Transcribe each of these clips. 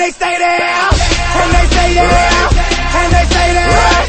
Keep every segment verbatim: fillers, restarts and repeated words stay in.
they stay there, and they stay there, and they stay there.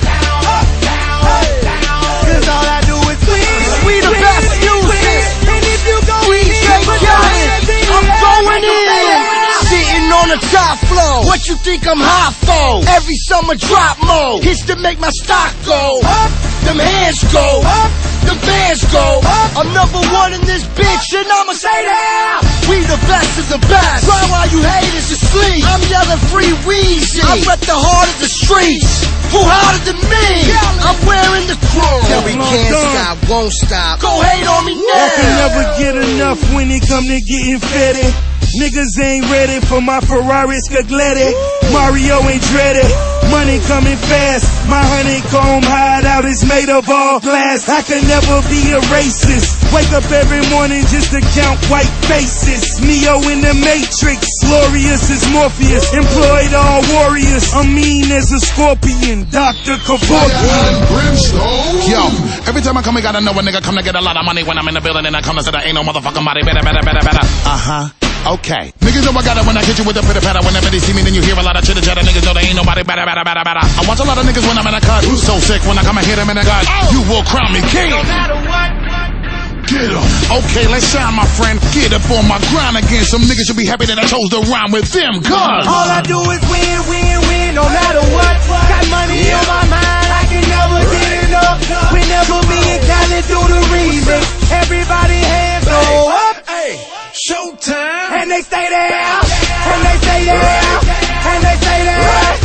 Cause all I do is win. We the best music. And if you go in, put your hands in. I'm going in. Sitting on the top floor. What you think I'm hot for? Every summer drop mode. Hits to make my stock go up. Them hands go up. Them fans go up. I'm number one in this bitch, and I'ma stay there. We the best of the best. Try while you haters asleep. I'm yelling free Weezy. I rep the heart of the streets. Who harder than me? I'm wearing the crown. Tell me can't stop, won't stop. Go hate on me now. I can never get enough when it come to getting fitted. Niggas ain't ready for my Ferrari Scaglietti. Mario ain't dreaded. Money coming fast. My honeycomb hideout is made of all glass. I can never be a racist. Wake up every morning just to count white faces. Neo in the Matrix. Glorious as Morpheus. Employed all warriors. I'm mean as a scorpion. Doctor Kevorkian. Yo, every time I come, I gotta know a nigga come to get a lot of money. When I'm in the building and I come to say there ain't no motherfucking body. Better, better, better, better. Uh-huh. Okay. Niggas know I got it when I hit you with the pitter patter. Whenever they see me, then you hear a lot of chitter chatter. Niggas know there ain't nobody better, better, better, better. I watch a lot of niggas when I'm in a cut. So sick when I come and hit them in the gut. You will crown me king. No matter what. Get up. Okay, let's shine, my friend. Get up on my grind again. Some niggas should be happy that I chose to rhyme with them. Cause all I do is win, win, win. No matter what. Got money on my mind. I can never get enough. Whenever me and Khaled do the remix, everybody hands go up. Showtime. And they stay there, and they stay there, and they stay there.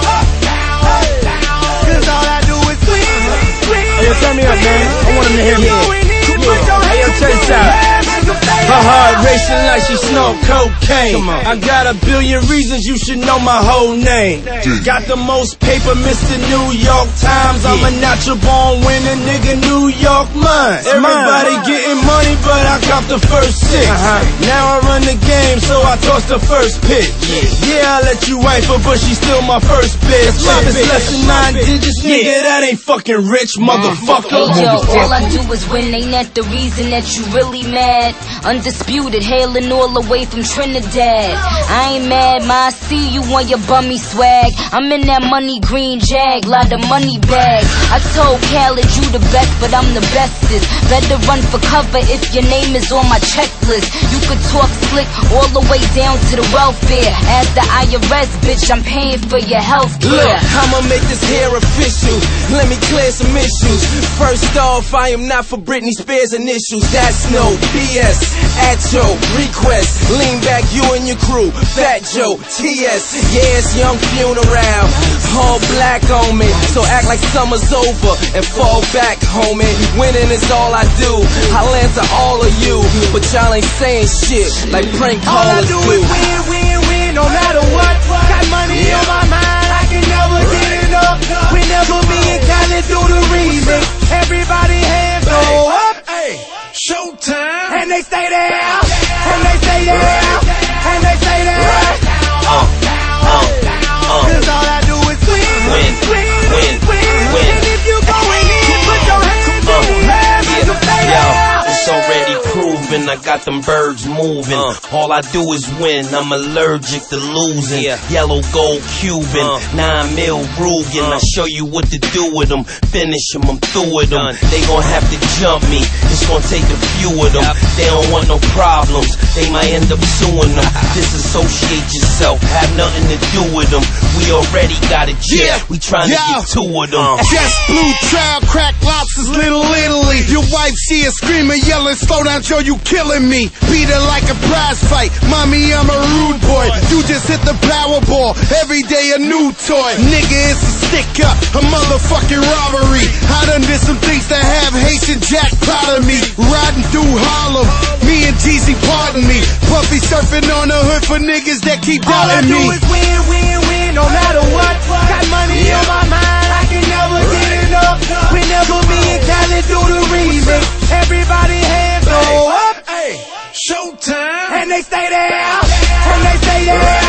Cause all I do is win, win. Hey, yo, turn me up, man. I want him to hear me. Hey, yo, check this out. Her heart racing like she snort cocaine. I got a billion reasons you should know my whole name. Got the most paper, Mister New York Times. I'm a natural born winner, nigga, New York mine. Everybody getting money, but I got the first six. Now I run the game, so I toss the first pitch. Yeah, I let you wife her, but she's still my first bitch. It's less than nine digits, nigga, that ain't fucking rich, motherfucker. Hey, yo, all I do is win, ain't that the reason that you really mad? Undisputed, hailing all the way from Trinidad. I ain't mad, ma, I see you on your bummy swag. I'm in that money green jag, lot of money bag. I told Khaled you the best, but I'm the bestest. Better run for cover if your name is on my checklist. You could talk slick all the way down to the welfare. As the I R S, bitch, I'm paying for your health care. Look, I'ma make this hair official. Let me clear some issues. First off, I am not for Britney Spears initials. That's no B S. At your request, lean back, you and your crew. Fat Joe, T S, yeah, it's young funeral. All black on me, so act like summer's over and fall back, homie. Winning is all I do. I'll answer all of you, but y'all ain't saying shit like prank callers do. All I do is win, win, win, no matter what. Got money on my mind, I can never get enough. Whenever me and Khaled do the remix, everybody hands go up. Showtime. And they stay there, and they stay there, and they stay there. Cause all I do is win, win, win, win. And if you going in, put your hands in the air, make them stay there. It's already proven, I got them birds moving. Uh, All I do is win, I'm allergic to losing. Yeah. Yellow gold Cuban, uh, nine mil Rugen. Uh, I show you what to do with them. Finish them, I'm through with them. They gon' have to jump me, it's gon' take a few of them. Yep. They don't want no problems, they might end up suing them. Disassociate yourself, have nothing to do with them. We already got a jet, yeah. We trying to get two of them. Just blue trial, crack lobsters, Little Italy. Your wife, she is screaming, yelling, slow down, Joe, you killing me. Beat her like a prize fight. Mommy, I'm a rude boy. You just hit the Powerball. Every day a new toy. Nigga, it's a stick up, a motherfucking robbery. I done did some things that have Haitian Jack proud of me. Riding through Harlem, me and Jeezy, pardon me. Puffy surfing on the hood for niggas that keep doubting me. All I do is win, win, win, no matter what. Got money on my mind, I can never get enough. Whenever me and Khaled do the remix, everybody hands go up. Showtime. And they stay there, and they stay there.